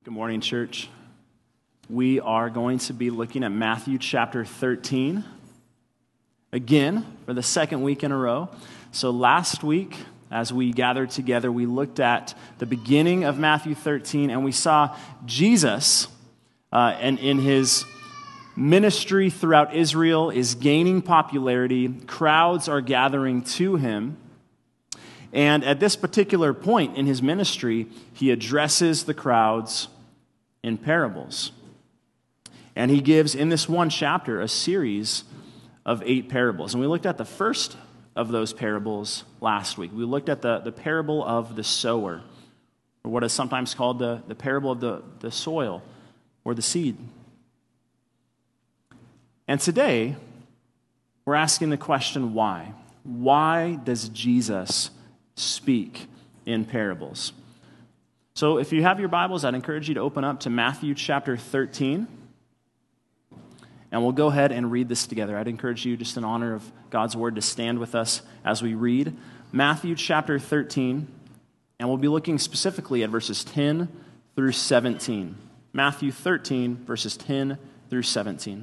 Good morning, church. We are going to be looking at Matthew chapter 13 again for the second week in a row. So last week, as we gathered together, we looked at the beginning of Matthew 13, and we saw Jesus and in his ministry throughout Israel is gaining popularity. Crowds are gathering to him. And at this particular point in his ministry, he addresses the crowds in parables. And he gives, in this one chapter, a series of 8 parables. And we looked at the first of those parables last week. We looked at the parable of the sower, or what is sometimes called the parable of the soil, or the seed. And today, we're asking the question, why? Why does Jesus speak in parables? So if you have your Bibles, I'd encourage you to open up to Matthew chapter 13. And we'll go ahead and read this together. I'd encourage you, just in honor of God's word, to stand with us as we read Matthew chapter 13. And we'll be looking specifically at verses 10 through 17. Matthew 13, verses 10 through 17.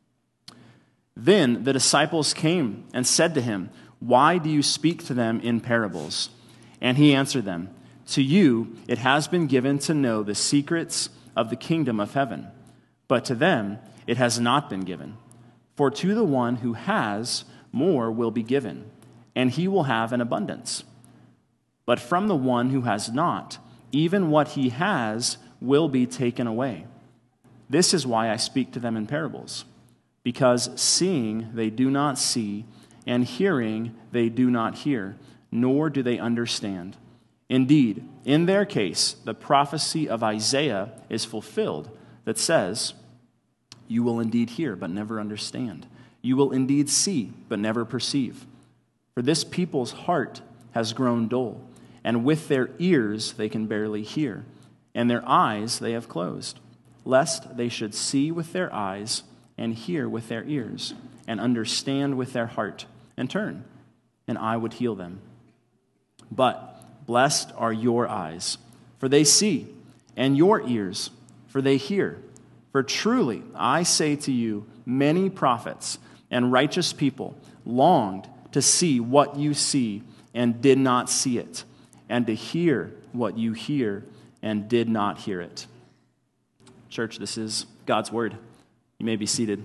Then the disciples came and said to him, "Why do you speak to them in parables?" And he answered them, "To you it has been given to know the secrets of the kingdom of heaven, but to them it has not been given. For to the one who has, more will be given, and he will have an abundance. But from the one who has not, even what he has will be taken away. This is why I speak to them in parables, because seeing they do not see, and hearing they do not hear, nor do they understand. Indeed, in their case, the prophecy of Isaiah is fulfilled that says, 'You will indeed hear, but never understand. You will indeed see, but never perceive. For this people's heart has grown dull, and with their ears they can barely hear, and their eyes they have closed, lest they should see with their eyes, and hear with their ears, and understand with their heart, and turn, and I would heal them. But blessed are your eyes, for they see, and your ears, for they hear. For truly, I say to you, many prophets and righteous people longed to see what you see and did not see it, and to hear what you hear and did not hear it." Church, this is God's word. You may be seated.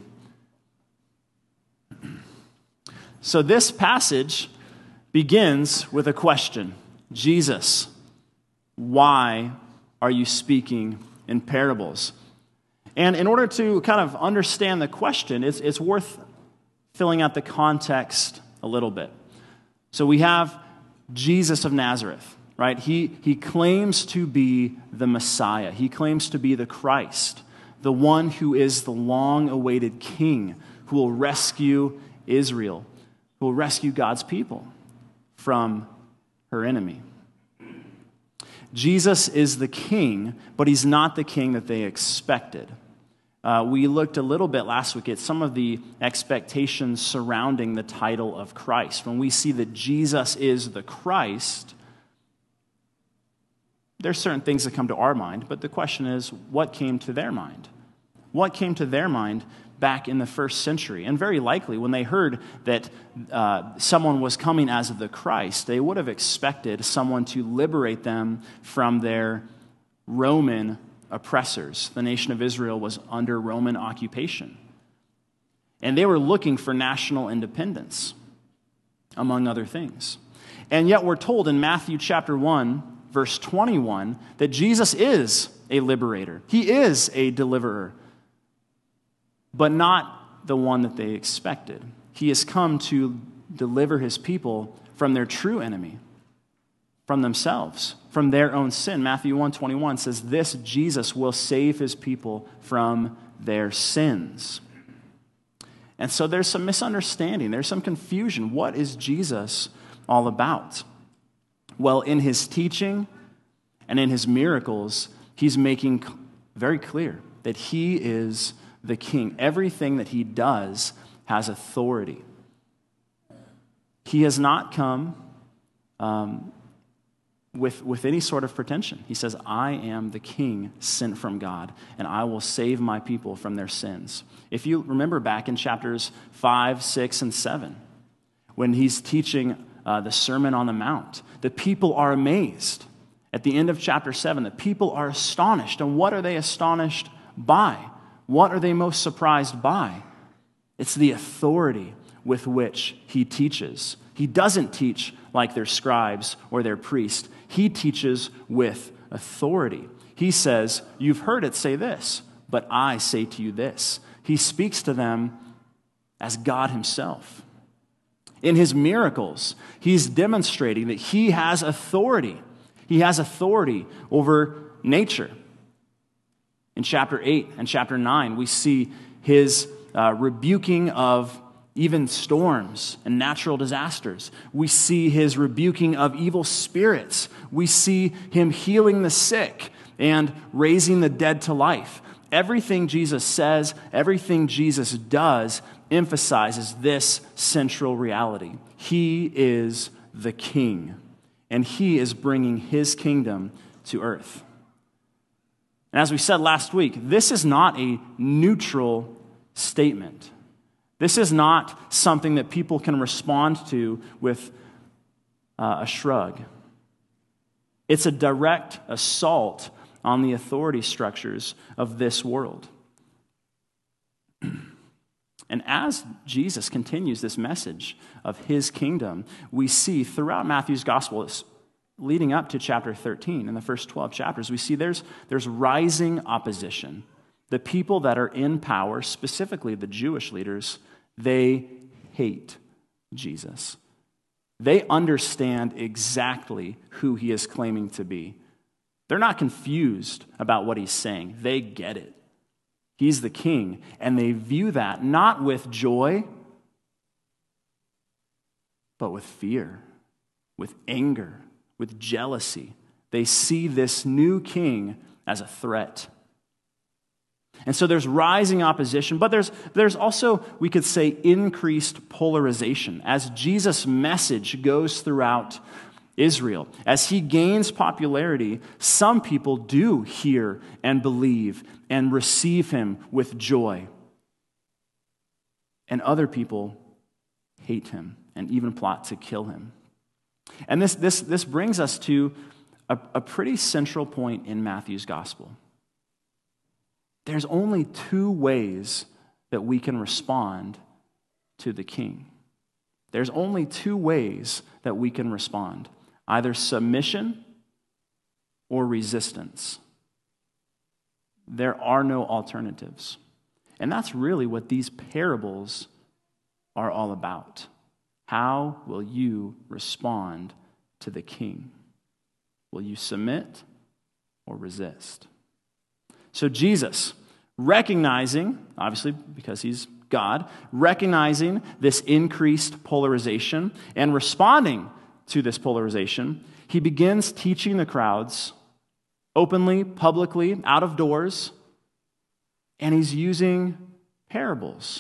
So this passage begins with a question. Jesus, why are you speaking in parables? And in order to kind of understand the question, it's worth filling out the context a little bit. So we have Jesus of Nazareth, right? He claims to be the Messiah. He claims to be the Christ, the one who is the long-awaited king who will rescue Israel, who will rescue God's people from her enemy. Jesus is the king, but he's not the king that they expected. We looked a little bit last week at some of the expectations surrounding the title of Christ. When we see that Jesus is the Christ, there's certain things that come to our mind, but the question is, what came to their mind? What came to their mind back in the first century? And very likely, when they heard that someone was coming as the Christ, they would have expected someone to liberate them from their Roman oppressors. The nation of Israel was under Roman occupation. And they were looking for national independence, among other things. And yet we're told in Matthew chapter 1, verse 21, that Jesus is a liberator. He is a deliverer, but not the one that they expected. He has come to deliver his people from their true enemy, from themselves, from their own sin. Matthew 1:21 says, "This Jesus will save his people from their sins." And so there's some misunderstanding. There's some confusion. What is Jesus all about? Well, in his teaching and in his miracles, he's making very clear that he is the king. Everything that he does has authority. He has not come with any sort of pretension. He says, I am the king sent from God, and I will save my people from their sins. If you remember back in chapters 5, 6, and 7, when he's teaching the Sermon on the Mount, the people are amazed. At the end of chapter 7, the people are astonished. And what are they astonished by? What are they most surprised by? It's the authority with which he teaches. He doesn't teach like their scribes or their priests. He teaches with authority. He says, you've heard it say this, but I say to you this. He speaks to them as God himself. In his miracles, he's demonstrating that he has authority. He has authority over nature. In chapter 8 and chapter 9, we see his rebuking of even storms and natural disasters. We see his rebuking of evil spirits. We see him healing the sick and raising the dead to life. Everything Jesus says, everything Jesus does emphasizes this central reality. He is the king, and he is bringing his kingdom to earth. And as we said last week, this is not a neutral statement. This is not something that people can respond to with a shrug. It's a direct assault on the authority structures of this world. And as Jesus continues this message of his kingdom, we see throughout Matthew's gospel, leading up to chapter 13, in the first 12 chapters, we see there's rising opposition. The people that are in power, specifically the Jewish leaders, they hate Jesus. They understand exactly who he is claiming to be. They're not confused about what he's saying. They get it. He's the king, and they view that not with joy, but with fear, with anger, with jealousy. They see this new king as a threat. And so there's rising opposition, but there's also, we could say, increased polarization. As Jesus' message goes throughout Israel, as he gains popularity, some people do hear and believe and receive him with joy. And other people hate him and even plot to kill him. And this brings us to a pretty central point in Matthew's gospel. There's only two ways that we can respond to the king. There's only two ways that we can respond. Either submission or resistance. There are no alternatives. And that's really what these parables are all about. How will you respond to the king? Will you submit or resist? So Jesus, recognizing, obviously because he's God, recognizing this increased polarization and responding to this polarization, he begins teaching the crowds openly, publicly, out of doors, and he's using parables.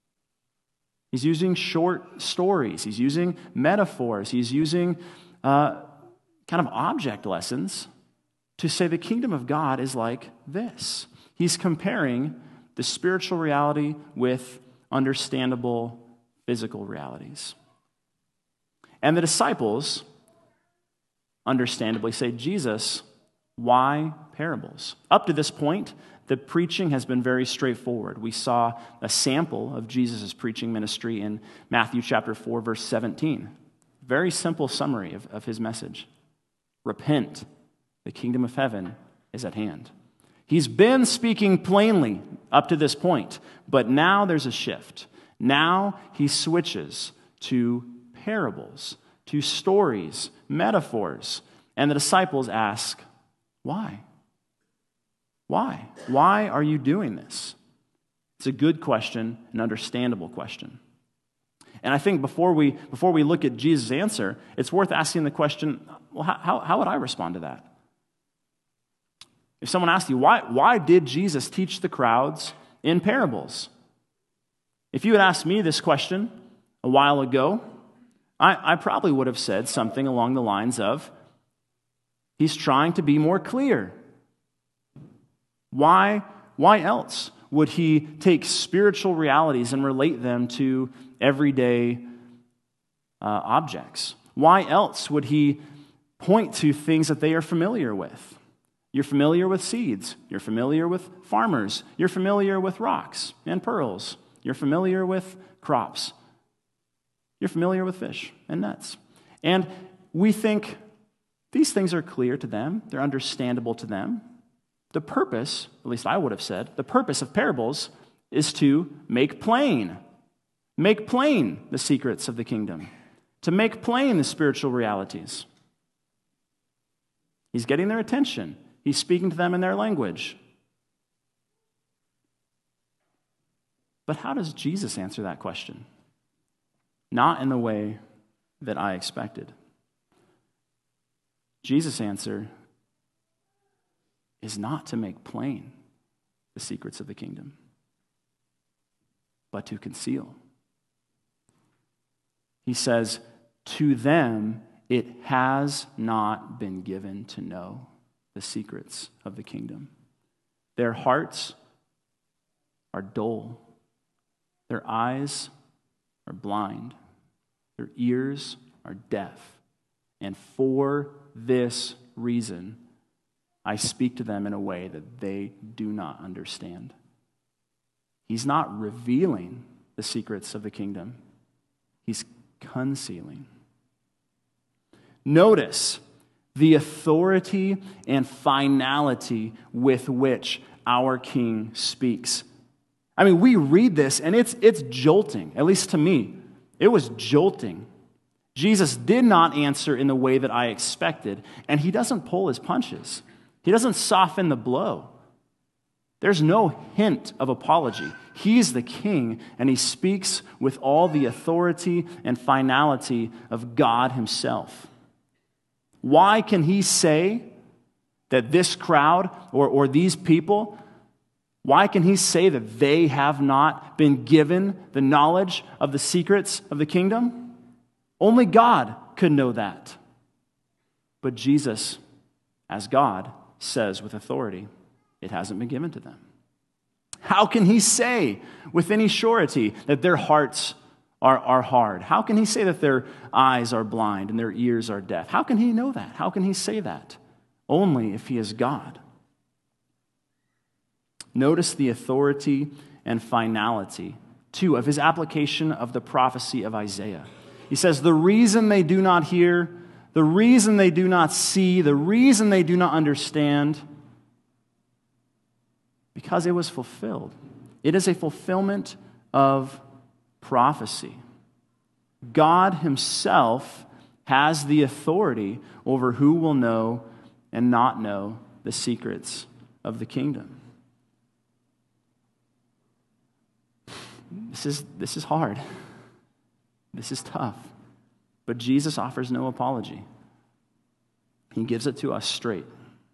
He's using short stories. He's using metaphors. He's using kind of object lessons to say the kingdom of God is like this. He's comparing the spiritual reality with understandable physical realities. And the disciples, understandably, say, Jesus, why parables? Up to this point, the preaching has been very straightforward. We saw a sample of Jesus' preaching ministry in Matthew chapter 4, verse 17. Very simple summary of his message. Repent, the kingdom of heaven is at hand. He's been speaking plainly up to this point, but now there's a shift. Now he switches to parables, to stories, metaphors, and the disciples ask, why? Why? Why are you doing this? It's a good question, an understandable question. And I think before we look at Jesus' answer, it's worth asking the question, well, how would I respond to that? If someone asked you, why did Jesus teach the crowds in parables? If you had asked me this question a while ago, I probably would have said something along the lines of, He's trying to be more clear. Why else would he take spiritual realities and relate them to everyday objects? Why else would he point to things that they are familiar with? You're familiar with seeds. You're familiar with farmers. You're familiar with rocks and pearls. You're familiar with crops. You're familiar with fish and nets. And we think these things are clear to them. They're understandable to them. The purpose, at least I would have said, the purpose of parables is to make plain the secrets of the kingdom, to make plain the spiritual realities. He's getting their attention. He's speaking to them in their language. But how does Jesus answer that question? Not in the way that I expected. Jesus' answer is not to make plain the secrets of the kingdom, but to conceal. He says, to them it has not been given to know the secrets of the kingdom. Their hearts are dull. Their eyes are blind. Their ears are deaf. And for this reason, I speak to them in a way that they do not understand. He's not revealing the secrets of the kingdom. He's concealing. Notice the authority and finality with which our King speaks. I mean, we read this and it's jolting, at least to me. It was jolting. Jesus did not answer in the way that I expected, and he doesn't pull his punches. He doesn't soften the blow. There's no hint of apology. He's the king, and he speaks with all the authority and finality of God himself. Why can he say that this crowd or these people, why can he say that they have not been given the knowledge of the secrets of the kingdom? Only God could know that. But Jesus, as God, says with authority, it hasn't been given to them. How can he say with any surety that their hearts are hard? How can he say that their eyes are blind and their ears are deaf? How can he know that? How can he say that? Only if he is God. Notice the authority and finality, too, of his application of the prophecy of Isaiah. He says, the reason they do not hear, the reason they do not see, the reason they do not understand, because it was fulfilled. It is a fulfillment of prophecy. God himself has the authority over who will know and not know the secrets of the kingdom. This is hard. This is tough. But Jesus offers no apology. He gives it to us straight.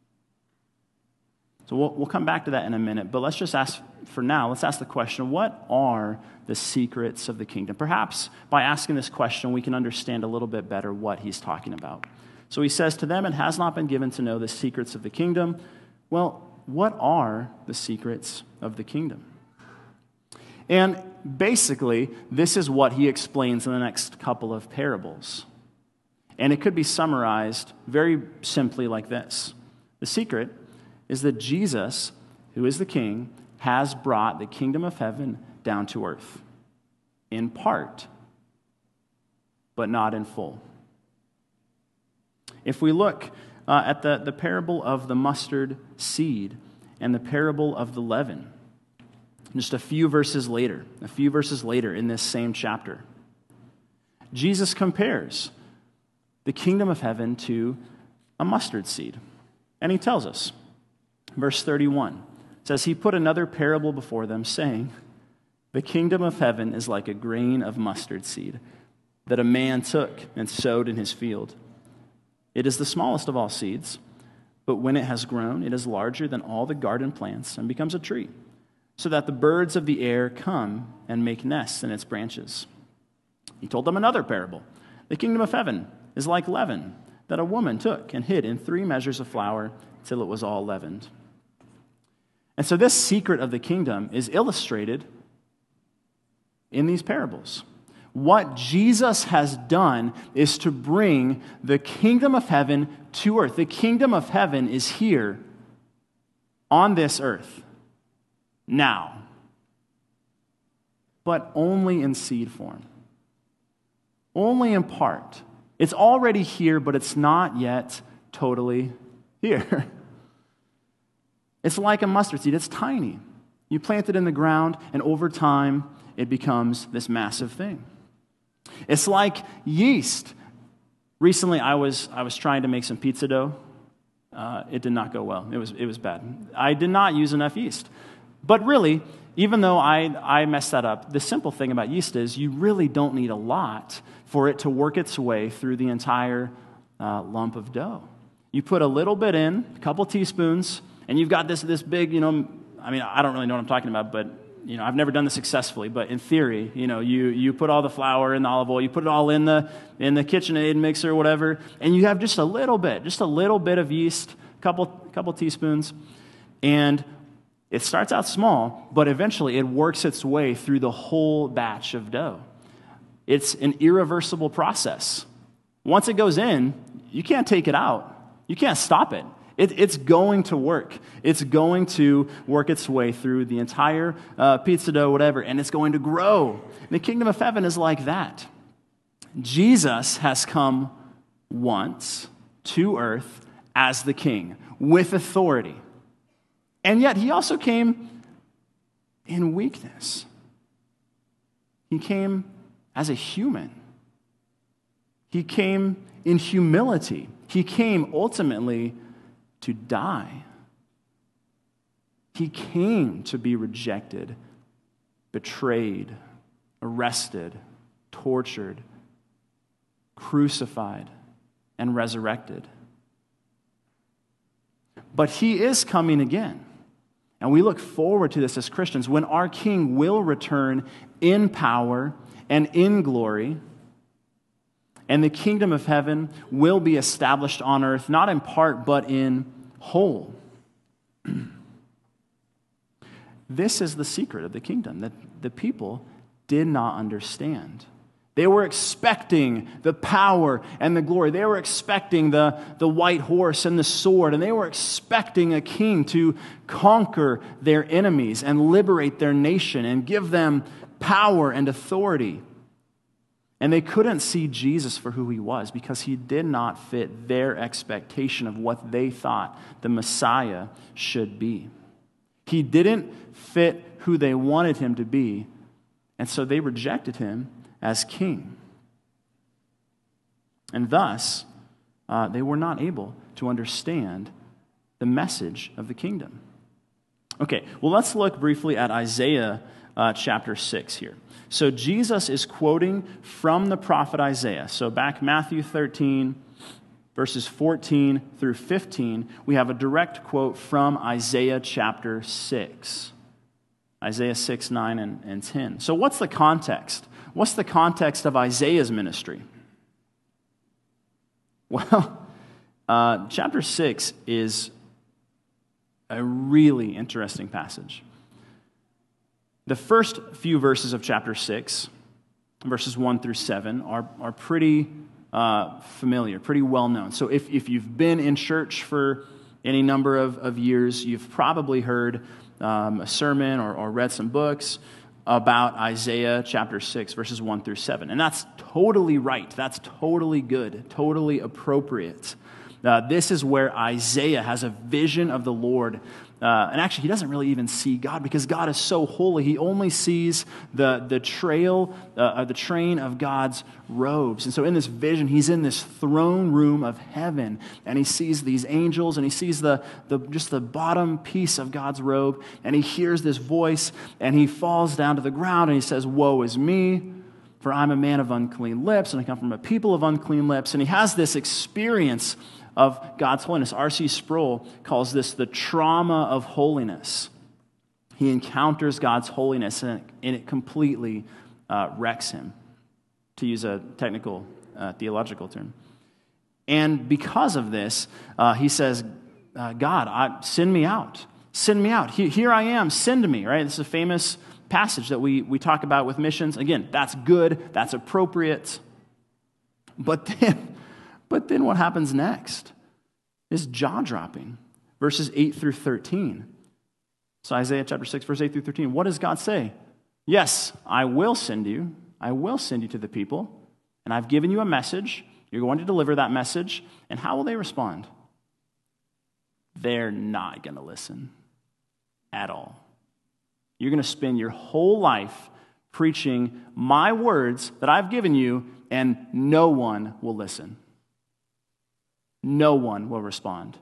So we'll come back to that in a minute, but let's just ask, for now, let's ask the question, what are the secrets of the kingdom? Perhaps by asking this question, we can understand a little bit better what he's talking about. So he says, to them it has not been given to know the secrets of the kingdom. Well, what are the secrets of the kingdom? And basically, this is what he explains in the next couple of parables. And it could be summarized very simply like this. The secret is that Jesus, who is the king, has brought the kingdom of heaven down to earth. In part, but not in full. If we look at the parable of the mustard seed and the parable of the leaven, just a few verses later in this same chapter, Jesus compares the kingdom of heaven to a mustard seed. And he tells us, verse 31 says, he put another parable before them, saying, the kingdom of heaven is like a grain of mustard seed that a man took and sowed in his field. It is the smallest of all seeds, but when it has grown, it is larger than all the garden plants and becomes a tree, so that the birds of the air come and make nests in its branches. He told them another parable. The kingdom of heaven is like leaven that a woman took and hid in 3 measures of flour till it was all leavened. And so this secret of the kingdom is illustrated in these parables. What Jesus has done is to bring the kingdom of heaven to earth. The kingdom of heaven is here on this earth now, but only in seed form, only in part. It's already here, but it's not yet totally here. It's like a mustard seed. It's tiny. You plant it in the ground, and over time, it becomes this massive thing. It's like yeast. Recently, I was trying to make some pizza dough. It did not go well. It was bad. I did not use enough yeast. But really, even though I messed that up, the simple thing about yeast is you really don't need a lot for it to work its way through the entire lump of dough. You put a little bit in, a couple teaspoons, and you've got this big, I don't really know what I'm talking about, but I've never done this successfly, but in theory, you put all the flour in the olive oil, you put it all in the KitchenAid mixer or whatever, and you have just a little bit of yeast, couple teaspoons, and it starts out small, but eventually it works its way through the whole batch of dough. It's an irreversible process. Once it goes in, you can't take it out. You can't stop it. It's going to work. It's going to work its way through the entire pizza dough, whatever, and it's going to grow. The kingdom of heaven is like that. Jesus has come once to earth as the king with authority. And yet he also came in weakness. He came as a human. He came in humility. He came ultimately to die. He came to be rejected, betrayed, arrested, tortured, crucified, and resurrected. But he is coming again. And we look forward to this as Christians when our King will return in power and in glory. And the kingdom of heaven will be established on earth, not in part, but in whole. This is the secret of the kingdom that the people did not understand. They were expecting the power and the glory. They were expecting the white horse and the sword, and they were expecting a king to conquer their enemies and liberate their nation and give them power and authority. And they couldn't see Jesus for who he was because he did not fit their expectation of what they thought the Messiah should be. He didn't fit who they wanted him to be, and so they rejected him as king. And thus, they were not able to understand the message of the kingdom. Okay, well, let's look briefly at Isaiah chapter 6 here. So Jesus is quoting from the prophet Isaiah. So back Matthew 13, verses 14 through 15, we have a direct quote from Isaiah chapter 6. Isaiah 6, 9, and 10. So what's the context? What's the context of Isaiah's ministry? Well, chapter 6 is a really interesting passage. The first few verses of chapter 6, verses 1 through 7, are pretty familiar, pretty well known. So if you've been in church for any number of years, you've probably heard a sermon or read some books about Isaiah chapter 6, verses 1 through 7. And that's totally right. That's totally good, totally appropriate. This is where Isaiah has a vision of the Lord. And actually, he doesn't really even see God because God is so holy. He only sees the train of God's robes. And so in this vision, he's in this throne room of heaven, and he sees these angels, and he sees just the bottom piece of God's robe, and he hears this voice, and he falls down to the ground, and he says, "Woe is me, for I'm a man of unclean lips, and I come from a people of unclean lips." And he has this experience of God's holiness. R.C. Sproul calls this the trauma of holiness. He encounters God's holiness, and it completely wrecks him, to use a technical theological term. And because of this, he says, God, send me out. Send me out. Here I am. Send me, right? This is a famous passage that we talk about with missions. Again, that's good. That's appropriate. But then what happens next is jaw-dropping. Verses 8 through 13. So Isaiah chapter 6, verse 8 through 13. What does God say? Yes, I will send you. I will send you to the people. And I've given you a message. You're going to deliver that message. And how will they respond? They're not going to listen at all. You're going to spend your whole life preaching my words that I've given you, and no one will listen. No one will respond.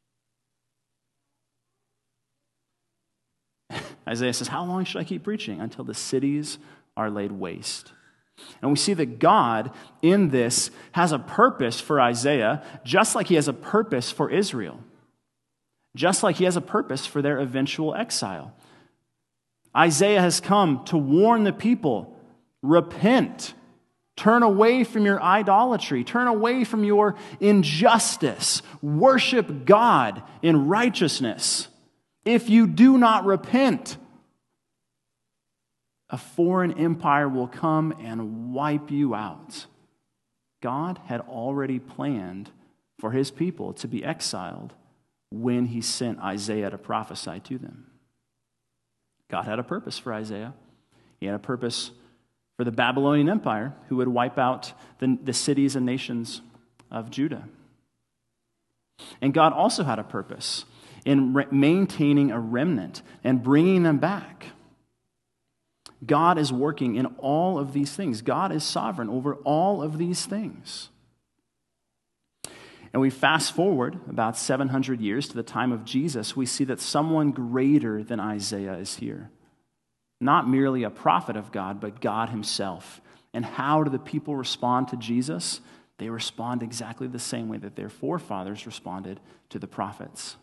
Isaiah says, how long should I keep preaching? Until the cities are laid waste. And we see that God in this has a purpose for Isaiah, just like he has a purpose for Israel. Just like he has a purpose for their eventual exile. Isaiah has come to warn the people, repent, turn away from your idolatry, turn away from your injustice, worship God in righteousness. If you do not repent, a foreign empire will come and wipe you out. God had already planned for his people to be exiled when he sent Isaiah to prophesy to them. God had a purpose for Isaiah. He had a purpose for the Babylonian Empire, who would wipe out the cities and nations of Judah. And God also had a purpose in maintaining a remnant and bringing them back. God is working in all of these things. God is sovereign over all of these things. And we fast forward about 700 years to the time of Jesus, we see that someone greater than Isaiah is here. Not merely a prophet of God, but God himself. And how do the people respond to Jesus? They respond exactly the same way that their forefathers responded to the prophets.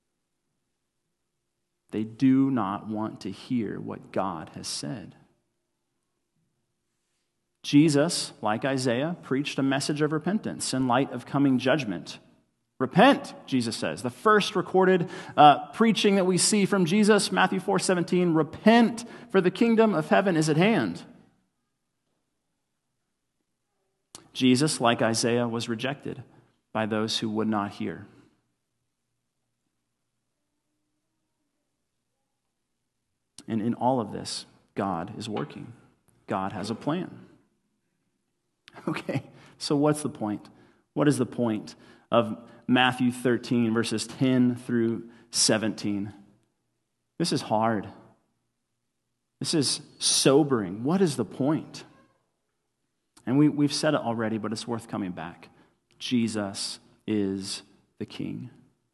They do not want to hear what God has said. Jesus, like Isaiah, preached a message of repentance in light of coming judgment. Repent, Jesus says. The first recorded preaching that we see from Jesus, Matthew 4:17, repent, for the kingdom of heaven is at hand. Jesus, like Isaiah, was rejected by those who would not hear. And in all of this, God is working. God has a plan. Okay, so what's the point? What is the point of Matthew 13, verses 10 through 17? This is hard. This is sobering. What is the point? And we've said it already, but it's worth coming back. Jesus is the King.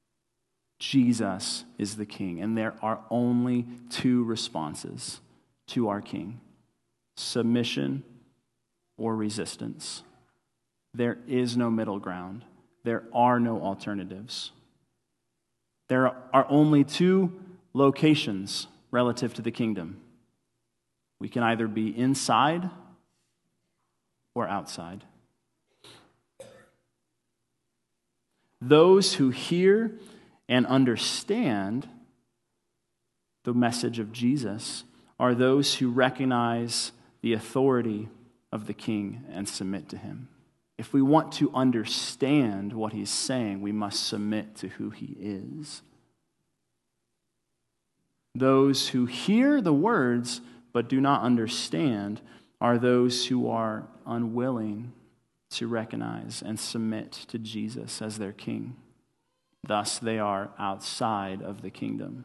Jesus is the King. And there are only two responses to our King: submission or resistance. There is no middle ground. There are no alternatives. There are only two locations relative to the kingdom. We can either be inside or outside. Those who hear and understand the message of Jesus are those who recognize the authority of the King and submit to him. If we want to understand what he's saying, we must submit to who he is. Those who hear the words but do not understand are those who are unwilling to recognize and submit to Jesus as their King. Thus, they are outside of the kingdom.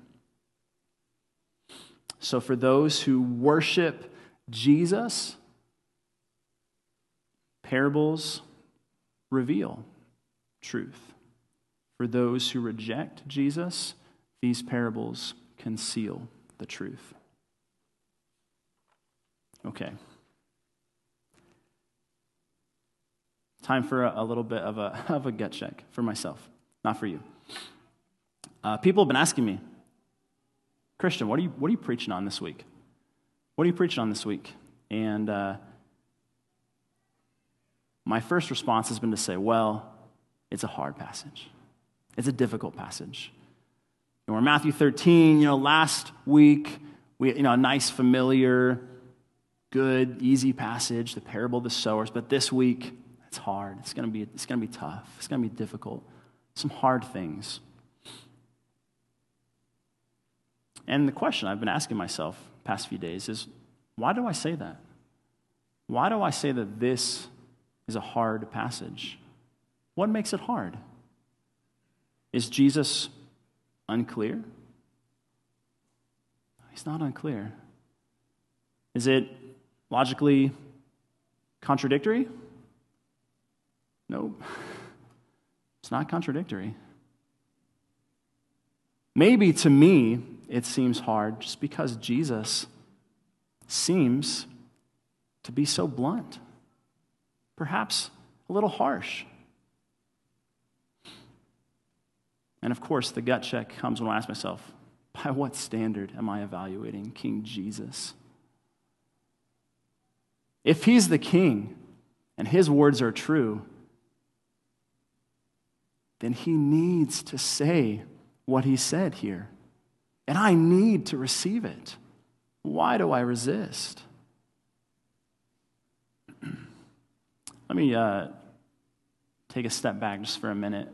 So for those who worship Jesus, parables reveal truth. For those who reject Jesus, these parables conceal the truth. Okay. Time for a little bit of a gut check for myself, not for you. People have been asking me, Christian, what are you preaching on this week? What are you preaching on this week? And my first response has been to say, well, it's a hard passage. It's a difficult passage. And we're in Matthew 13, last week, a nice, familiar, good, easy passage, the parable of the sowers. But this week, it's hard. It's going to be tough. It's going to be difficult. Some hard things. And the question I've been asking myself the past few days is, why do I say that? Why do I say that this is a hard passage? What makes it hard? Is Jesus unclear? He's not unclear. Is it logically contradictory? Nope. It's not contradictory. Maybe to me, it seems hard just because Jesus seems to be so blunt, perhaps a little harsh. And of course, the gut check comes when I ask myself, by what standard am I evaluating King Jesus? If he's the king and his words are true, then he needs to say what he said here. And I need to receive it. Why do I resist? Let me take a step back just for a minute.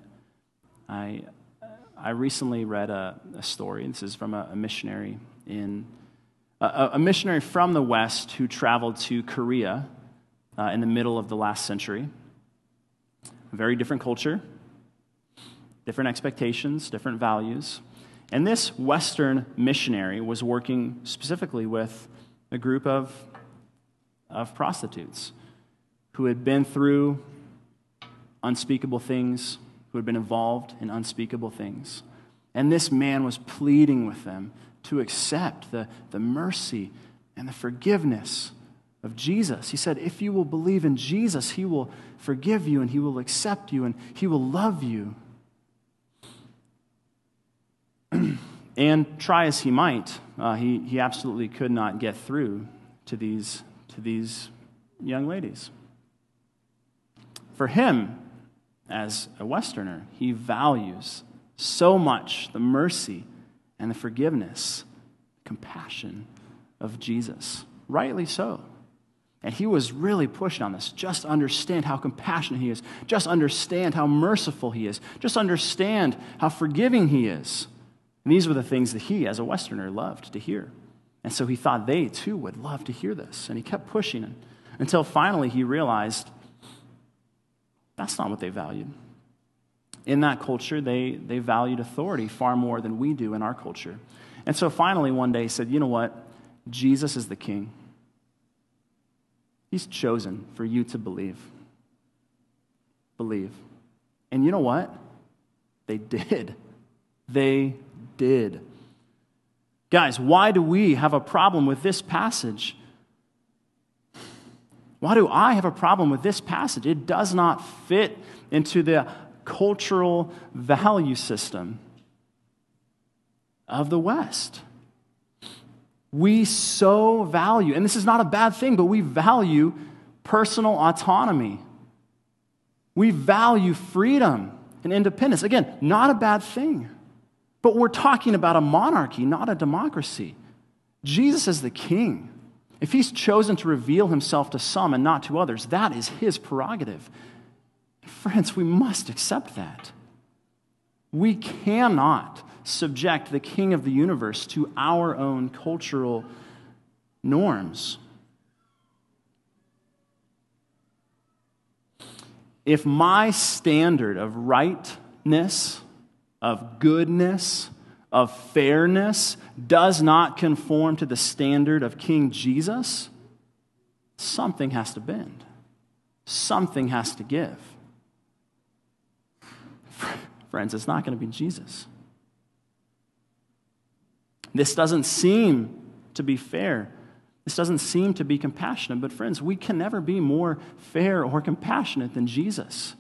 I recently read a story. This is from a missionary a missionary from the West who traveled to Korea in the middle of the last century. A very different culture, different expectations, different values. And this Western missionary was working specifically with a group of prostitutes who had been through unspeakable things, who had been involved in unspeakable things. And this man was pleading with them to accept the mercy and the forgiveness of Jesus. He said, if you will believe in Jesus, he will forgive you and he will accept you and he will love you. And try as he might, he absolutely could not get through to these young ladies. For him, as a Westerner, he values so much the mercy and the forgiveness, compassion of Jesus. Rightly so. And he was really pushing on this. Just understand how compassionate he is. Just understand how merciful he is. Just understand how forgiving he is. And these were the things that he, as a Westerner, loved to hear. And so he thought they, too, would love to hear this. And he kept pushing it until finally he realized that's not what they valued. In that culture, they valued authority far more than we do in our culture. And so finally one day he said, you know what? Jesus is the king. He's chosen for you to believe. Believe. And you know what? They did. They did. Guys, why do we have a problem with this passage? Why do I have a problem with this passage? It does not fit into the cultural value system of the West. We so value, and this is not a bad thing, but we value personal autonomy. We value freedom and independence. Again, not a bad thing. But we're talking about a monarchy, not a democracy. Jesus is the king. If he's chosen to reveal himself to some and not to others, that is his prerogative. Friends, we must accept that. We cannot subject the king of the universe to our own cultural norms. If my standard of rightness, of goodness, of fairness does not conform to the standard of King Jesus, something has to bend. Something has to give. Friends, it's not going to be Jesus. This doesn't seem to be fair. This doesn't seem to be compassionate. But friends, we can never be more fair or compassionate than Jesus.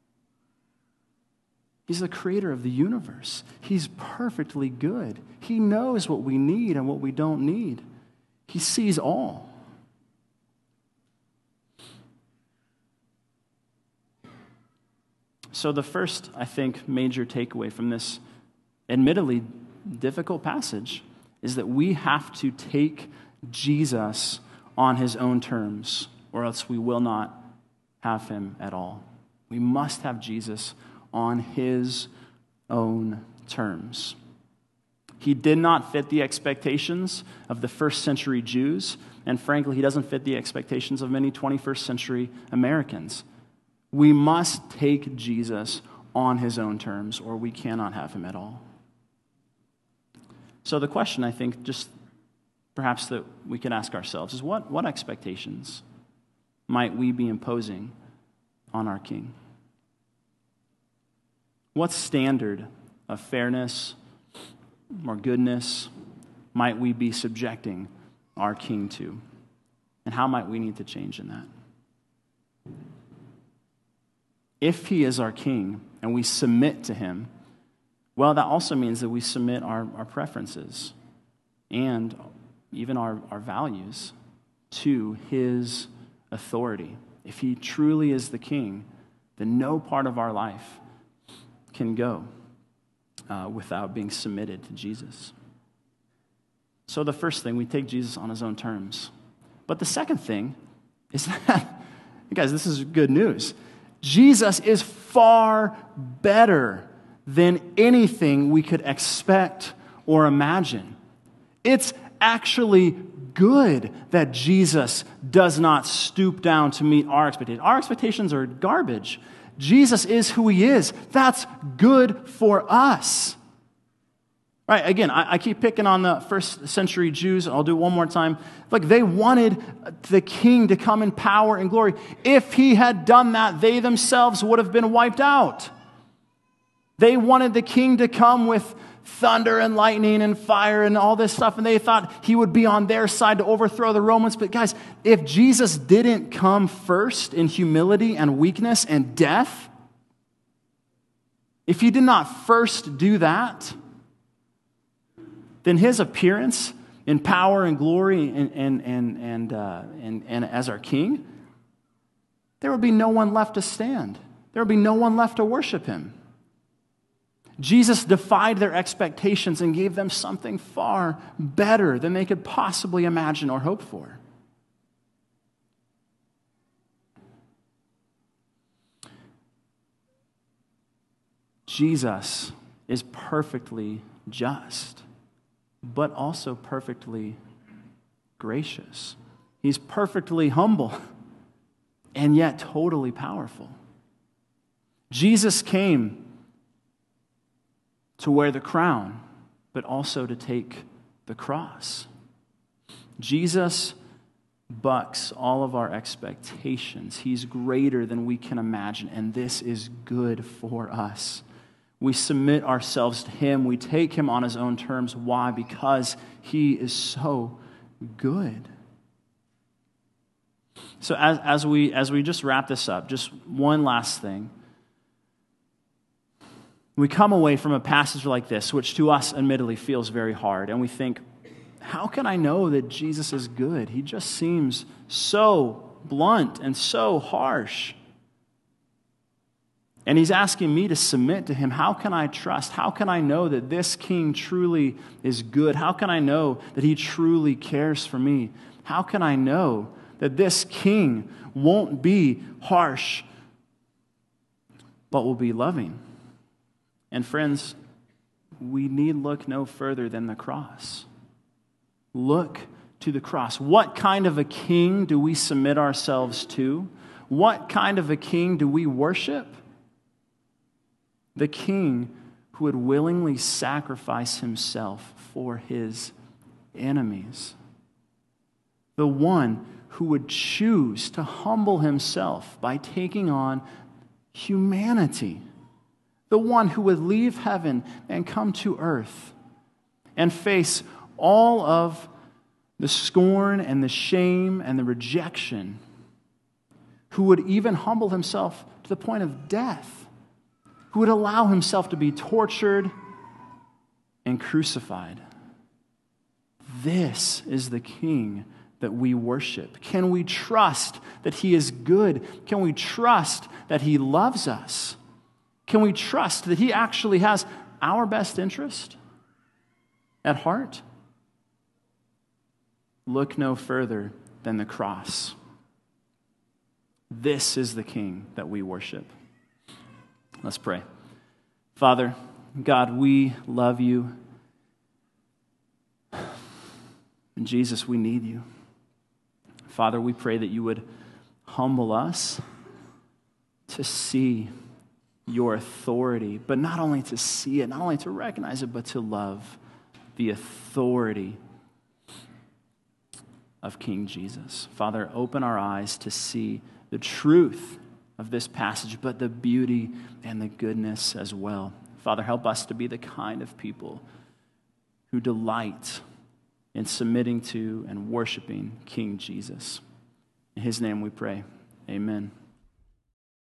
He's the creator of the universe. He's perfectly good. He knows what we need and what we don't need. He sees all. So the first, I think, major takeaway from this admittedly difficult passage is that we have to take Jesus on his own terms, or else we will not have him at all. We must have Jesus on his own terms. He did not fit the expectations of the first century Jews, and frankly, he doesn't fit the expectations of many 21st century Americans. We must take Jesus on his own terms, or we cannot have him at all. So the question, I think, just perhaps that we can ask ourselves is what expectations might we be imposing on our King? What standard of fairness or goodness might we be subjecting our King to? And how might we need to change in that? If he is our King and we submit to him, well, that also means that we submit our preferences and even our values to his authority. If he truly is the King, then no part of our life can go without being submitted to Jesus. So the first thing, we take Jesus on his own terms. But the second thing is that, guys, this is good news. Jesus is far better than anything we could expect or imagine. It's actually good that Jesus does not stoop down to meet our expectations. Our expectations are garbage. Jesus is who he is. That's good for us. Right, again, I keep picking on the first century Jews. I'll do it one more time. Like, they wanted the king to come in power and glory. If he had done that, they themselves would have been wiped out. They wanted the king to come with thunder and lightning and fire and all this stuff, and they thought he would be on their side to overthrow the Romans. But guys, if Jesus didn't come first in humility and weakness and death, if he did not first do that, then his appearance in power and glory and as our king, there would be no one left to stand. There would be no one left to worship him. Jesus defied their expectations and gave them something far better than they could possibly imagine or hope for. Jesus is perfectly just, but also perfectly gracious. He's perfectly humble and yet totally powerful. Jesus came to wear the crown, but also to take the cross. Jesus bucks all of our expectations. He's greater than we can imagine, and this is good for us. We submit ourselves to him. We take him on his own terms. Why? Because he is so good. So as we just wrap this up, just one last thing. We come away from a passage like this, which to us admittedly feels very hard, and we think, how can I know that Jesus is good? He just seems so blunt and so harsh. And he's asking me to submit to him. How can I trust? How can I know that this king truly is good? How can I know that he truly cares for me? How can I know that this king won't be harsh, but will be loving? And friends, we need look no further than the cross. Look to the cross. What kind of a king do we submit ourselves to? What kind of a king do we worship? The king who would willingly sacrifice himself for his enemies. The one who would choose to humble himself by taking on humanity. The one who would leave heaven and come to earth and face all of the scorn and the shame and the rejection, who would even humble himself to the point of death, who would allow himself to be tortured and crucified. This is the king that we worship. Can we trust that he is good? Can we trust that he loves us? Can we trust that he actually has our best interest at heart? Look no further than the cross. This is the King that we worship. Let's pray. Father, God, we love you. And Jesus, we need you. Father, we pray that you would humble us to see your authority, but not only to see it, not only to recognize it, but to love the authority of King Jesus. Father, open our eyes to see the truth of this passage, but the beauty and the goodness as well. Father, help us to be the kind of people who delight in submitting to and worshiping King Jesus. In his name we pray. Amen.